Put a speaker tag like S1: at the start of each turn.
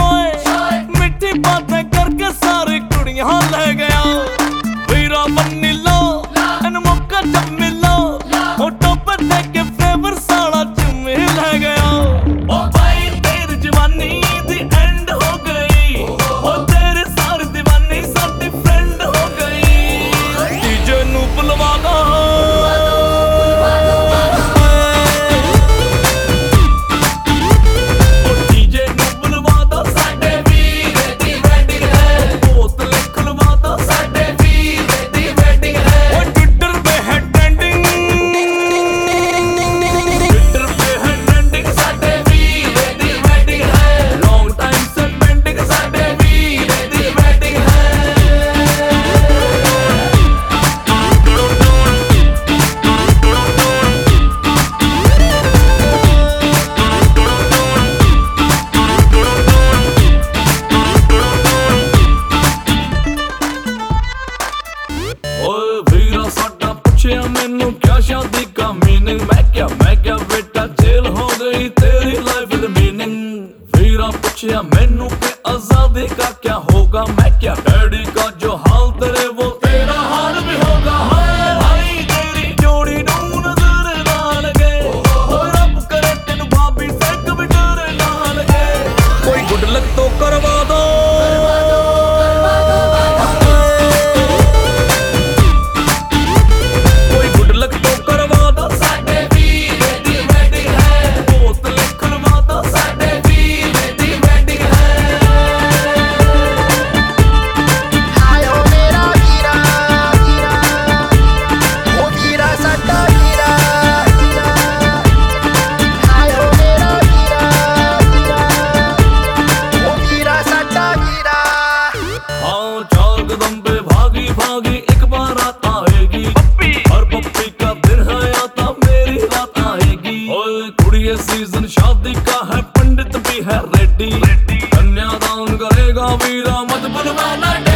S1: छोए मिठी बातें करके सारी कुड़ियां ले गया। वीरा बन्नी लो इन मौका जब मिलो होटो पे देके फेवर सारा चुम्मी ले गया। ओ भाई तेरी जवानी दी एंड हो गई, ओ तेरे सारी दीवानी साडी फ्रेंड हो गई। डीजे नू बुलवा दो मैनू क्या शादी का मीनिंग। मैं क्या बेटा जेल हो गई तेरी लाइफ द मीनिंग। वीरा पूछया मैनू के आजादी का क्या होगा। मैं क्या डैडी का जो हाल तेरे वो तेरा हाल भी होगा। भाई तेरी जोड़ी नू नजर ना लगे, रब करे तेनू भाभी से कभी डर ना लगे। कोई गुड लक तो करवा दो भागी एक बार आता आएगी पप्पी, हर पप्पी का दिन है आता मेरी रात आएगी। ओए कुड़िए सीजन शादी का है पंडित भी है रेडी, कन्यादान करेगा वीरा मत बुलवाना।